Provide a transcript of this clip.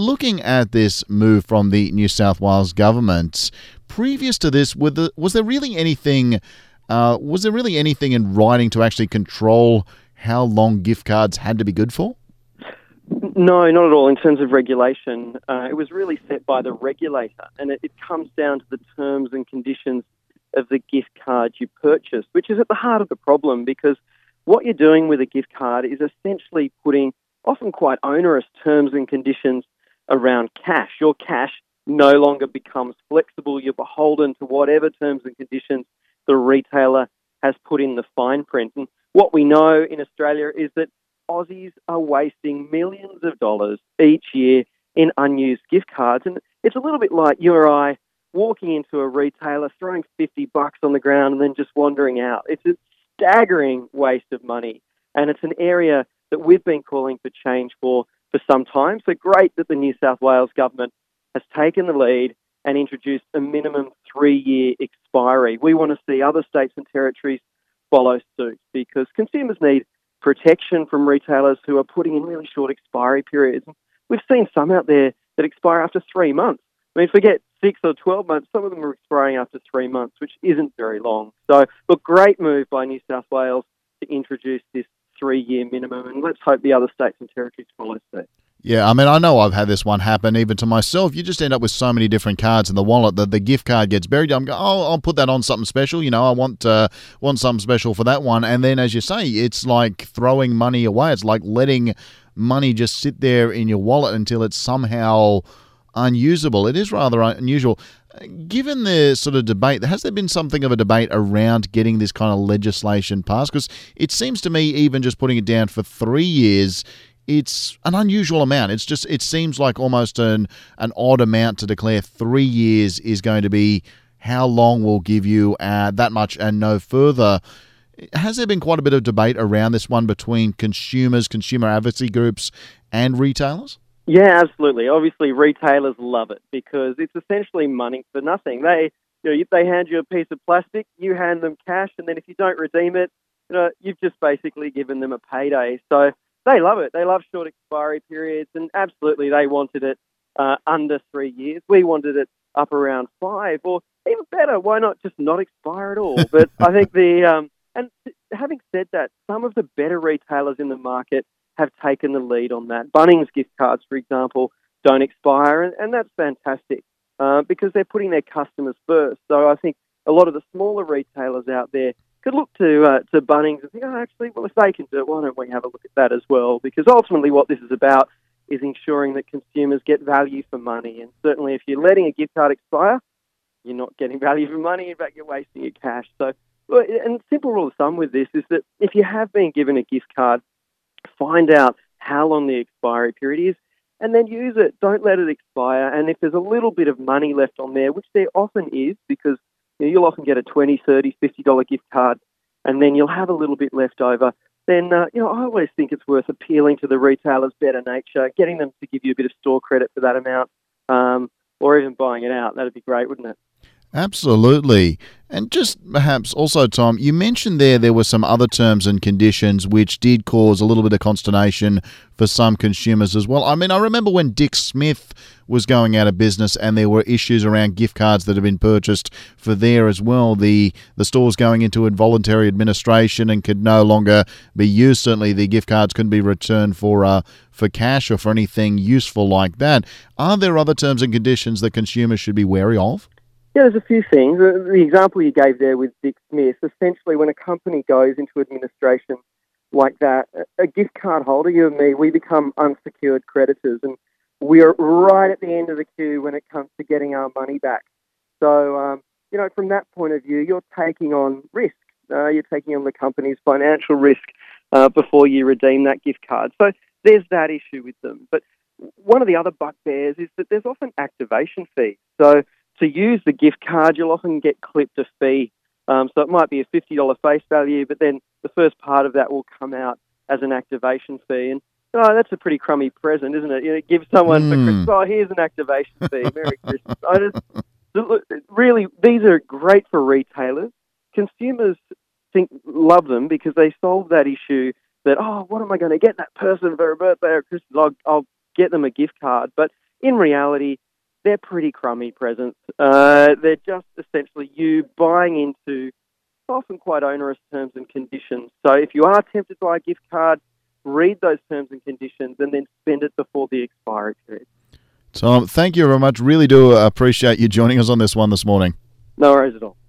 looking at this move from the New South Wales government, previous to this, was there really anything? Was there really anything in writing to actually control how long gift cards had to be good for? No, not at all. In terms of regulation, it was really set by the regulator, and it comes down to the terms and conditions of the gift card you purchase, which is at the heart of the problem, because what you're doing with a gift card is essentially putting often quite onerous terms and conditions around cash. Your cash no longer becomes flexible. You're beholden to whatever terms and conditions the retailer has put in the fine print. And what we know in Australia is that Aussies are wasting millions of dollars each year in unused gift cards. And it's a little bit like you or I walking into a retailer, throwing $50 on the ground and then just wandering out. It's a staggering waste of money. And it's an area that we've been calling for change for some time. So great that the New South Wales government has taken the lead and introduced a minimum 3-year expiry. We want to see other states and territories follow suit, because consumers need protection from retailers who are putting in really short expiry periods. We've seen some out there that expire after 3 months. I mean, forget 6 or 12 months, some of them are expiring after 3 months, which isn't very long. So, look, great move by New South Wales to introduce this 3-year minimum, and let's hope the other states and territories follow suit. Yeah, I mean, I know I've had this one happen even to myself. You just end up with so many different cards in the wallet that the gift card gets buried. I'm going, I'll put that on something special. You know, I want something special for that one. And then, as you say, it's like throwing money away. It's like letting money just sit there in your wallet until it's somehow unusable. It is rather unusual. Given the sort of debate, has there been something of a debate around getting this kind of legislation passed? Because it seems to me even just putting it down for 3 years, it's an unusual amount. It seems like almost an odd amount to declare 3 years is going to be how long we'll give you that much and no further. Has there been quite a bit of debate around this one between consumers, consumer advocacy groups and retailers? Yeah, absolutely. Obviously, retailers love it because it's essentially money for nothing. They hand you a piece of plastic, you hand them cash, and then if you don't redeem it, you've just basically given them a payday. So they love it. They love short expiry periods, and absolutely they wanted it under 3 years. We wanted it up around 5, or even better, why not just not expire at all? But I think and having said that, some of the better retailers in the market have taken the lead on that. Bunnings gift cards, for example, don't expire, and that's fantastic because they're putting their customers first. So I think a lot of the smaller retailers out there could look to Bunnings and think, actually, well, if they can do it, why don't we have a look at that as well? Because ultimately what this is about is ensuring that consumers get value for money. And certainly if you're letting a gift card expire, you're not getting value for money. In fact, you're wasting your cash. So, and simple rule of thumb with this is that if you have been given a gift card, find out how long the expiry period is and then use it. Don't let it expire. And if there's a little bit of money left on there, which there often is, because you'll often get a $20, $30, $50 gift card, and then you'll have a little bit left over. Then, I always think it's worth appealing to the retailer's better nature, getting them to give you a bit of store credit for that amount, or even buying it out. That'd be great, wouldn't it? Absolutely. And just perhaps also, Tom, you mentioned there were some other terms and conditions which did cause a little bit of consternation for some consumers as well. I mean, I remember when Dick Smith was going out of business and there were issues around gift cards that had been purchased for there as well. The stores going into involuntary administration and could no longer be used. Certainly the gift cards couldn't be returned for cash or for anything useful like that. Are there other terms and conditions that consumers should be wary of? Yeah, there's a few things. The example you gave there with Dick Smith, essentially when a company goes into administration like that, a gift card holder, you and me, we become unsecured creditors, and we're right at the end of the queue when it comes to getting our money back. So, from that point of view, you're taking on risk. You're taking on the company's financial risk before you redeem that gift card. So there's that issue with them. But one of the other bugbears is that there's often activation fees. So to use the gift card, you'll often get clipped a fee. So it might be a $50 face value, but then the first part of that will come out as an activation fee. And that's a pretty crummy present, isn't it? Give someone for Christmas, here's an activation fee. Merry Christmas. Really, these are great for retailers. Consumers love them because they solve that issue that, what am I going to get that person for a birthday or Christmas? I'll get them a gift card. But in reality, they're pretty crummy presents. They're just essentially you buying into often quite onerous terms and conditions. So if you are tempted by a gift card, read those terms and conditions and then spend it before the expiry period. Tom, thank you very much. Really do appreciate you joining us on this one this morning. No worries at all.